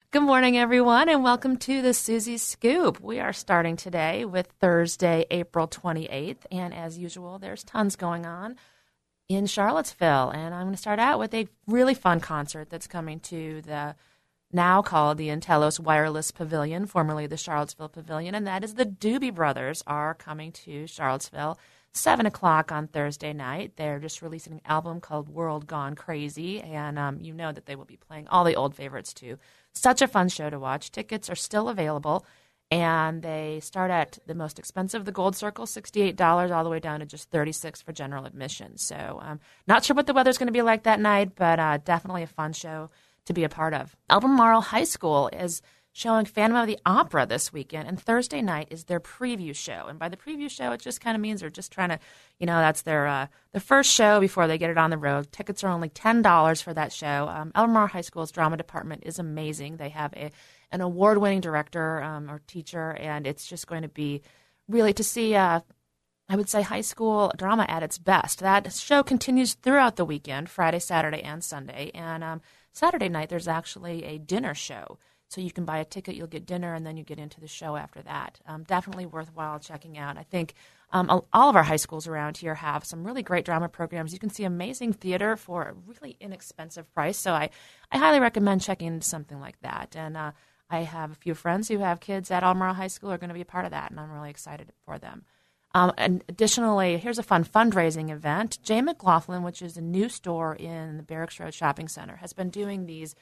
Good morning, everyone, and welcome to the Susie Scoop. We are starting today with Thursday, April 28th, and as usual, there's tons going on in Charlottesville. And I'm going to start out with a really fun concert that's coming to the now called the Intellos Wireless Pavilion, formerly the Charlottesville Pavilion, and that is the Doobie Brothers are coming to Charlottesville 7 o'clock on Thursday night. They're just releasing an album called World Gone Crazy, and you know that they will be playing all the old favorites, too. Such a fun show to watch. Tickets are still available, and they start at the most expensive, the Gold Circle, $68, all the way down to just $36 for general admission. So not sure what the weather's going to be like that night, but definitely a fun show to be a part of. Albemarle High School is showing Phantom of the Opera this weekend, and Thursday night is their preview show. And by the preview show, it just kind of means they're just trying to, that's their first show before they get it on the road. Tickets are only $10 for that show. Albemarle High School's drama department is amazing. They have an award-winning director or teacher, and it's just going to be really to see, I would say, high school drama at its best. That show continues throughout the weekend, Friday, Saturday, and Sunday. And Saturday night, there's actually a dinner show. So you can buy a ticket, you'll get dinner, and then you get into the show after that. Definitely worthwhile checking out. I think all of our high schools around here have some really great drama programs. You can see amazing theater for a really inexpensive price. So I highly recommend checking into something like that. And I have a few friends who have kids at Albemarle High School who are going to be a part of that, and I'm really excited for them. And additionally, here's a fun fundraising event. J. McLaughlin, which is a new store in the Barracks Road Shopping Center, has been doing these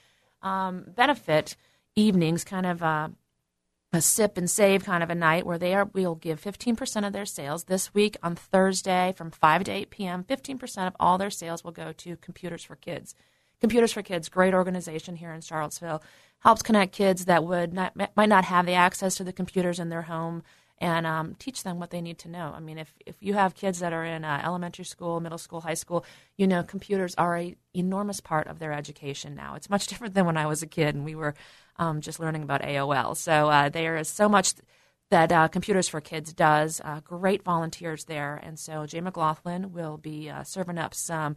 benefit evenings, kind of a sip and save kind of a night where we'll give 15% of their sales. This week on Thursday from 5 to 8 p.m., 15% of all their sales will go to Computers for Kids. Computers for Kids, great organization here in Charlottesville, helps connect kids that might not have the access to the computers in their home and teach them what they need to know. I mean, if you have kids that are in elementary school, middle school, high school, computers are an enormous part of their education now. It's much different than when I was a kid and we were just learning about AOL. So there is so much that Computers for Kids does. Great volunteers there. And so Jay McLaughlin will be serving up some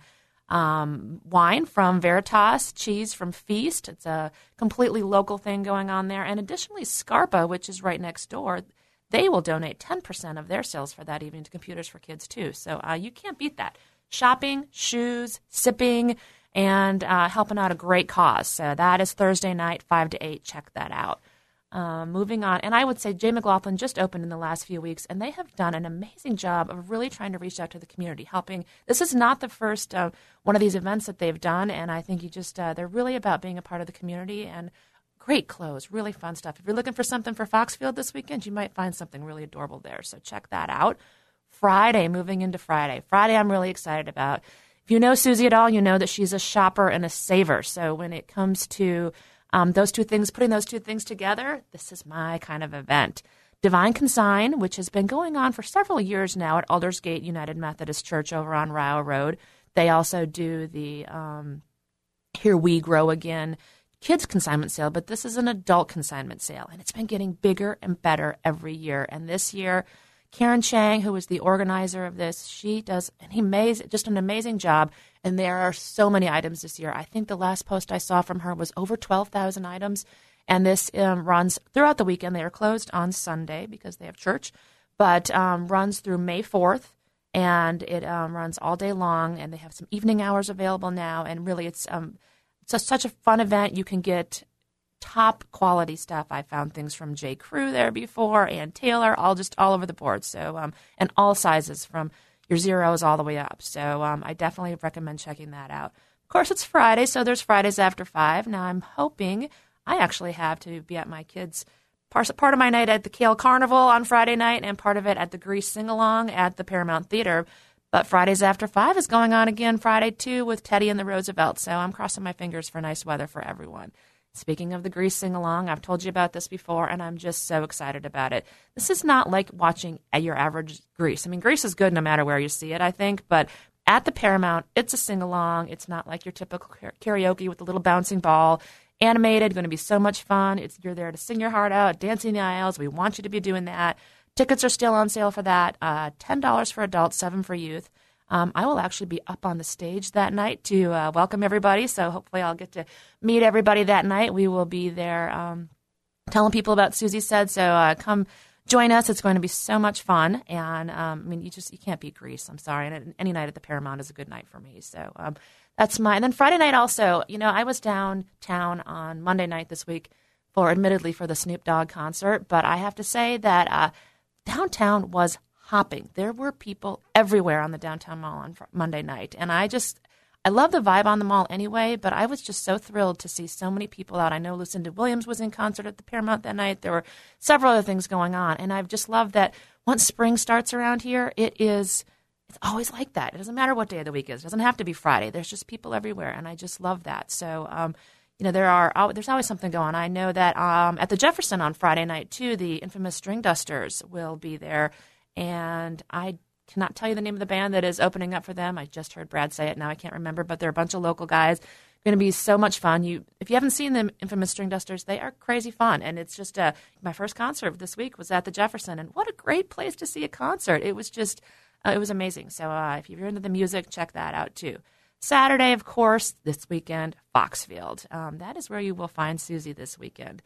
wine from Veritas, cheese from Feast. It's a completely local thing going on there. And additionally, Scarpa, which is right next door, they will donate 10% of their sales for that evening to Computers for Kids, too. So you can't beat that. Shopping, shoes, sipping, and helping out a great cause. So that is Thursday night, 5 to 8. Check that out. Moving on. And I would say J. McLaughlin just opened in the last few weeks, and they have done an amazing job of really trying to reach out to the community, helping. This is not the first one of these events that they've done, and I think they're really about being a part of the community and great clothes, really fun stuff. If you're looking for something for Foxfield this weekend, you might find something really adorable there. So check that out. Friday, moving into Friday. Friday I'm really excited about. If you know Susie at all, you know that she's a shopper and a saver. So when it comes to those two things, putting those two things together, this is my kind of event. Divine Consign, which has been going on for several years now at Aldersgate United Methodist Church over on Ryle Road. They also do the Here We Grow Again kids consignment sale, but this is an adult consignment sale, and it's been getting bigger and better every year. And this year, Karen Chang, who is the organizer of this, she does an amazing job, and there are so many items this year. I think the last post I saw from her was over 12,000 items, and this runs throughout the weekend. They are closed on Sunday because they have church, but runs through May 4th, and it runs all day long, and they have some evening hours available now, and really it's such a fun event. You can get top quality stuff. I found things from J. Crew there before, and Taylor, all over the board. So, and all sizes from your zeros all the way up. So I definitely recommend checking that out. Of course, it's Friday, so there's Fridays after 5. Now I'm hoping I actually have to be at my kids' part of my night at the Kale Carnival on Friday night and part of it at the Grease Sing-Along at the Paramount Theater. But Fridays After 5 is going on again Friday, too, with Teddy and the Roosevelt. So I'm crossing my fingers for nice weather for everyone. Speaking of the Grease Sing-Along, I've told you about this before, and I'm just so excited about it. This is not like watching your average Grease. I mean, Grease is good no matter where you see it, I think. But at the Paramount, it's a sing-along. It's not like your typical karaoke with the little bouncing ball. Animated, going to be so much fun. You're there to sing your heart out, dance in the aisles. We want you to be doing that. Tickets are still on sale for that. $10 for adults, $7 for youth. I will actually be up on the stage that night to welcome everybody. So hopefully I'll get to meet everybody that night. We will be there telling people about Susie Said. So come join us. It's going to be so much fun. And I mean, you can't beat Grease. I'm sorry. And any night at the Paramount is a good night for me. So that's and then Friday night also, I was downtown on Monday night this week admittedly for the Snoop Dogg concert. But I have to say that downtown was hopping. There were people everywhere on the downtown mall on Monday night. And I love the vibe on the mall anyway, but I was just so thrilled to see so many people out. I know Lucinda Williams was in concert at the Paramount that night. There were several other things going on. And I've just loved that once spring starts around here, it's always like that. It doesn't matter what day of the week it is. It doesn't have to be Friday. There's just people everywhere. And I just love that. So, there's always something going on. I know that at the Jefferson on Friday night, too, the infamous String Dusters will be there. And I cannot tell you the name of the band that is opening up for them. I just heard Brad say it. Now I can't remember, but they're a bunch of local guys. Going to be so much fun. If you haven't seen the infamous String Dusters, they are crazy fun. And it's just my first concert this week was at the Jefferson. And what a great place to see a concert. It was just, it was amazing. So if you're into the music, check that out too. Saturday, of course, this weekend, Foxfield. That is where you will find Susie this weekend.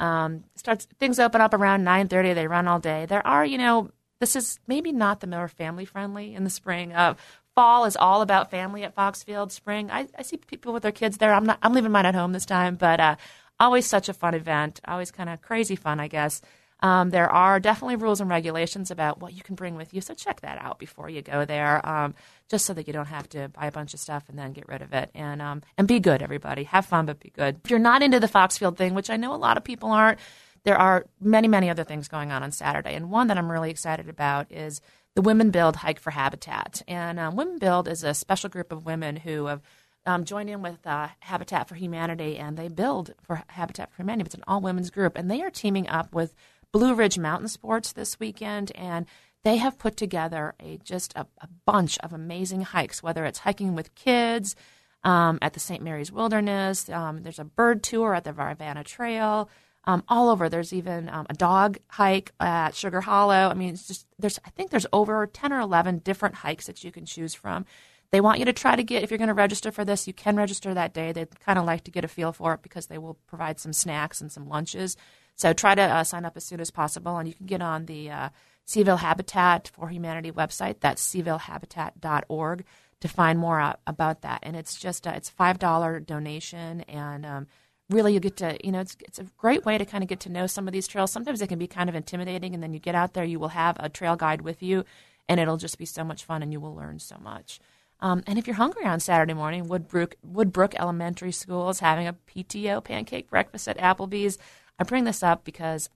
Things open up around 9:30. They run all day. There are, this is maybe not the more family-friendly in the spring. Fall is all about family at Foxfield. Spring, I see people with their kids there. I'm leaving mine at home this time, but always such a fun event. Always kind of crazy fun, I guess. There are definitely rules and regulations about what you can bring with you, so check that out before you go there, just so that you don't have to buy a bunch of stuff and then get rid of it. And be good, everybody. Have fun, but be good. If you're not into the Foxfield thing, which I know a lot of people aren't, there are many, many other things going on Saturday. And one that I'm really excited about is the Women Build Hike for Habitat. And Women Build is a special group of women who have joined in with Habitat for Humanity, and they build for Habitat for Humanity. It's an all-women's group, and they are teaming up with Blue Ridge Mountain Sports this weekend, and they have put together a bunch of amazing hikes, whether it's hiking with kids at the St. Mary's Wilderness. There's a bird tour at the Varvana Trail. All over. There's even a dog hike at Sugar Hollow. I mean, I think there's over 10 or 11 different hikes that you can choose from. They want you to try to if you're going to register for this, you can register that day. They'd kind of like to get a feel for it because they will provide some snacks and some lunches. So try to sign up as soon as possible, and you can get on the Seaville Habitat for Humanity website. That's seavillehabitat.org to find more about that. And it's just it's $5 donation, and really you get to, it's a great way to kind of get to know some of these trails. Sometimes they can be kind of intimidating, and then you get out there, you will have a trail guide with you, and it'll just be so much fun, and you will learn so much. And if you're hungry on Saturday morning, Woodbrook Elementary School is having a PTO pancake breakfast at Applebee's. I bring this up because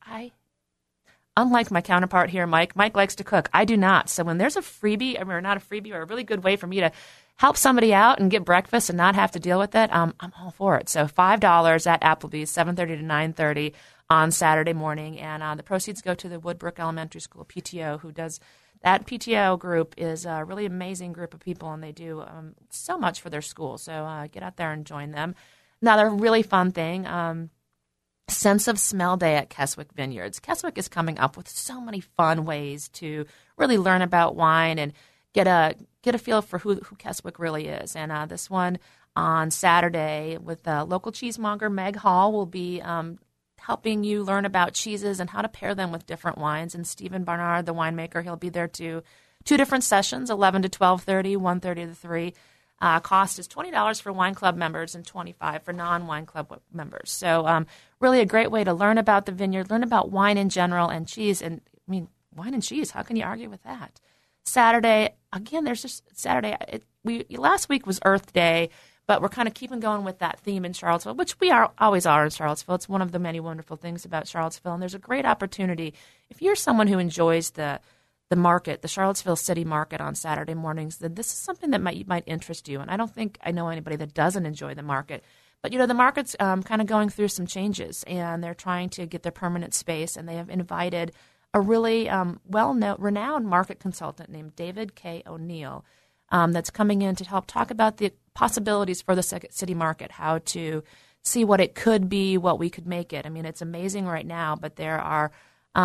unlike my counterpart here, Mike likes to cook. I do not. So when there's a freebie, or not a freebie, or a really good way for me to help somebody out and get breakfast and not have to deal with it, I'm all for it. So $5 at Applebee's, 7:30 to 9:30 on Saturday morning. And the proceeds go to the Woodbrook Elementary School PTO, who does that. PTO group is a really amazing group of people, and they do so much for their school. So get out there and join them. Another really fun thing, Sense of Smell Day at Keswick Vineyards. Keswick is coming up with so many fun ways to really learn about wine and get a feel for who Keswick really is. And this one on Saturday with local cheesemonger Meg Hall will be helping you learn about cheeses and how to pair them with different wines. And Stephen Barnard, the winemaker, he'll be there too. 2 different sessions, 11 to 12:30, 1:30 to 3. Cost is $20 for wine club members and $25 for non-wine club members. So really a great way to learn about the vineyard, learn about wine in general and cheese. And I mean, wine and cheese, how can you argue with that? Saturday, again, there's just Saturday. Last week was Earth Day, but we're kind of keeping going with that theme in Charlottesville, which we always are in Charlottesville. It's one of the many wonderful things about Charlottesville. And there's a great opportunity. If you're someone who enjoys the market, the Charlottesville City Market on Saturday mornings, then this is something that might interest you. And I don't think I know anybody that doesn't enjoy the market. But, the market's kind of going through some changes, and they're trying to get their permanent space, and they have invited a really renowned market consultant named David K. O'Neill that's coming in to help talk about the possibilities for the city market, how to see what it could be, what we could make it. I mean, it's amazing right now, but there are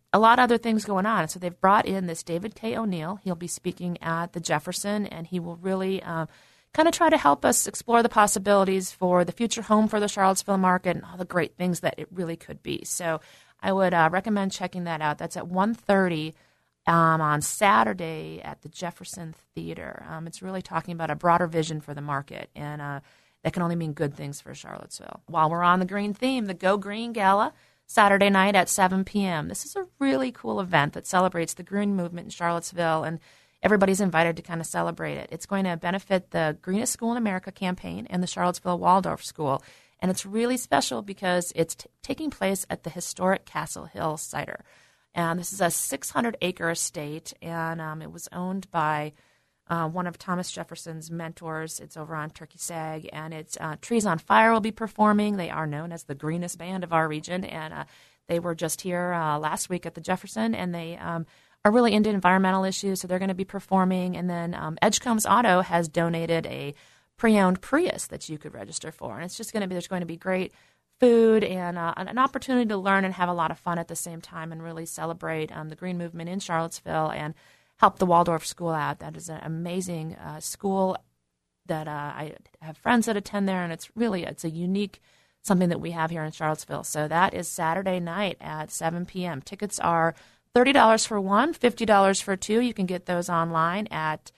a lot of other things going on. So they've brought in this David K. O'Neill. He'll be speaking at the Jefferson, and he will really kind of try to help us explore the possibilities for the future home for the Charlottesville market and all the great things that it really could be. So I would recommend checking that out. That's at 1:30 on Saturday at the Jefferson Theater. It's really talking about a broader vision for the market, and that can only mean good things for Charlottesville. While we're on the green theme, the Go Green Gala, Saturday night at 7 p.m. This is a really cool event that celebrates the green movement in Charlottesville, and everybody's invited to kind of celebrate it. It's going to benefit the Greenest School in America campaign and the Charlottesville Waldorf School, and it's really special because it's taking place at the historic Castle Hill Cider. And this is a 600-acre estate, and it was owned by one of Thomas Jefferson's mentors. It's over on Turkey Sag, and it's Trees on Fire will be performing. They are known as the greenest band of our region, and they were just here last week at the Jefferson, and they are really into environmental issues, so they're going to be performing. And then Edgecombs Auto has donated a pre-owned Prius that you could register for, and it's just going to be, there's going to be great food and an opportunity to learn and have a lot of fun at the same time and really celebrate the green movement in Charlottesville and help the Waldorf School out. That is an amazing school that I have friends that attend there, and it's a unique something that we have here in Charlottesville. So that is Saturday night at 7 p.m. Tickets are $30 for one, $50 for two. You can get those online at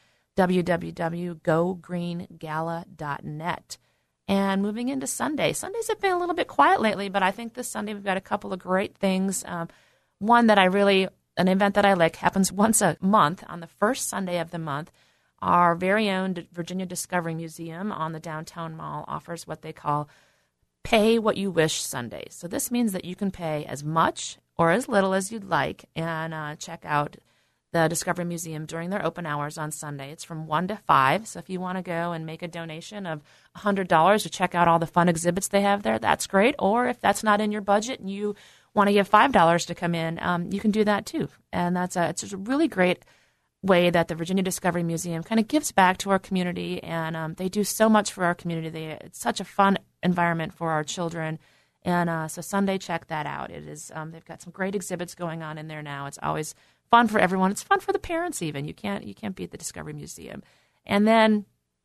www.gogreengala.net. And moving into Sunday. Sundays have been a little bit quiet lately, but I think this Sunday we've got a couple of great things. One that an event that I like happens once a month on the first Sunday of the month. Our very own Virginia Discovery Museum on the downtown mall offers what they call Pay What You Wish Sundays. So this means that you can pay as much or as little as you'd like and check out the Discovery Museum during their open hours on Sunday. It's from 1 to 5. So if you want to go and make a donation of $100 to check out all the fun exhibits they have there, that's great. Or if that's not in your budget and you want to give $5 to come in, you can do that too. And it's a really great way that the Virginia Discovery Museum kind of gives back to our community, and they do so much for our community. It's such a fun environment for our children. And so Sunday, check that out. It is they've got some great exhibits going on in there now. It's always fun for everyone. It's fun for the parents even. You can't beat the Discovery Museum. And then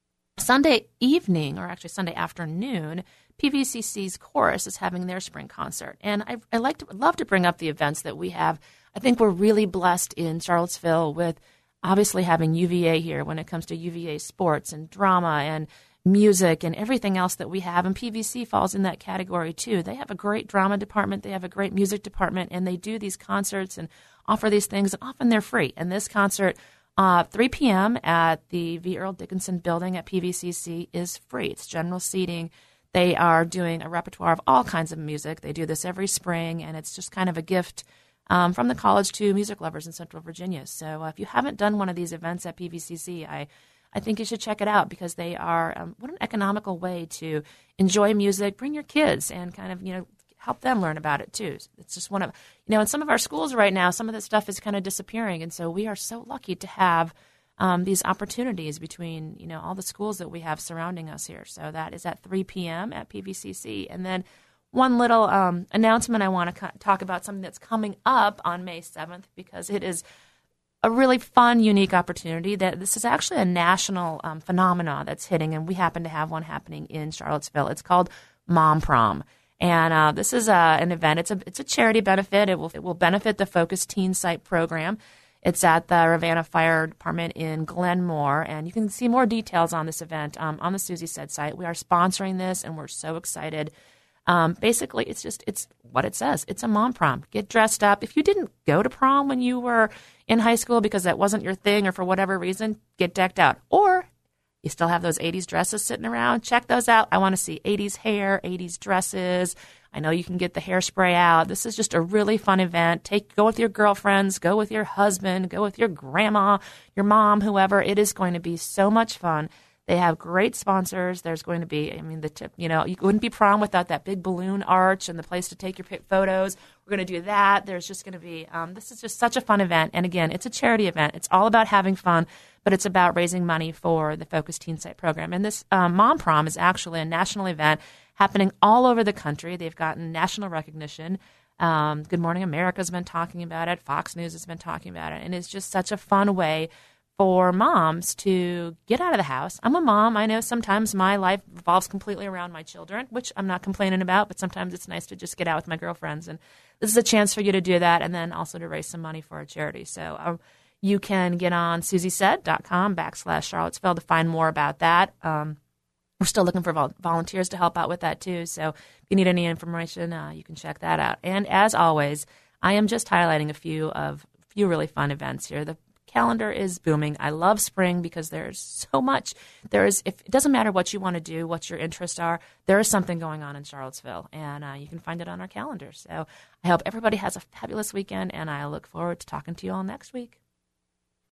Sunday evening, or actually Sunday afternoon, PVCC's Chorus is having their spring concert. And I love to bring up the events that we have. I think we're really blessed in Charlottesville with obviously having UVA here when it comes to UVA sports and drama and music and everything else that we have. And PVC falls in that category too. They have a great drama department. They have a great music department, and they do these concerts and offer these things, and often they're free. And this concert, 3 p.m. at the V. Earl Dickinson building at PVCC is free. It's general seating. They are doing a repertoire of all kinds of music. They do this every spring, and it's just kind of a gift from the college to music lovers in Central Virginia. So if you haven't done one of these events at PVCC, I think you should check it out, because they are what an economical way to enjoy music, bring your kids, and kind of, help them learn about it too. It's just one of, in some of our schools right now, some of this stuff is kind of disappearing. And so we are so lucky to have these opportunities between, all the schools that we have surrounding us here. So that is at 3 p.m. at PVCC. And then one little announcement, I want to talk about something that's coming up on May 7th, because it is a really fun, unique opportunity. That this is actually a national phenomenon that's hitting, and we happen to have one happening in Charlottesville. It's called Mom Prom. And this is an event. It's a charity benefit. It will benefit the Focus Teen Site program. It's at the Ravenna Fire Department in Glenmore, and you can see more details on this event on the Susie Said site. We are sponsoring this, and we're so excited. Basically, it's what it says. It's a mom prom. Get dressed up. If you didn't go to prom when you were in high school because that wasn't your thing or for whatever reason, get decked out. Or you still have those 80s dresses sitting around. Check those out. I want to see 80s hair, 80s dresses. I know you can get the hairspray out. This is just a really fun event. Go with your girlfriends, go with your husband, go with your grandma, your mom, whoever. It is going to be so much fun. They have great sponsors. There's going to be, you wouldn't be prom without that big balloon arch and the place to take your photos. We're going to do that. There's just going to be, this is just such a fun event. And again, it's a charity event. It's all about having fun, but it's about raising money for the Focus Teen Site program. And this Mom Prom is actually a national event happening all over the country. They've gotten national recognition. Good Morning America's been talking about it. Fox News has been talking about it. And it's just such a fun way for moms to get out of the house. I'm a mom. I know sometimes my life revolves completely around my children, which I'm not complaining about, but sometimes it's nice to just get out with my girlfriends. And this is a chance for you to do that and then also to raise some money for a charity. So you can get on SusieSaid.com/Charlottesville to find more about that. We're still looking for volunteers to help out with that, too. So if you need any information, you can check that out. And as always, I am just highlighting a few really fun events here. The calendar is booming. I love spring because there's so much. It doesn't matter what you want to do, what your interests are, there is something going on in Charlottesville, and you can find it on our calendar. So I hope everybody has a fabulous weekend, and I look forward to talking to you all next week.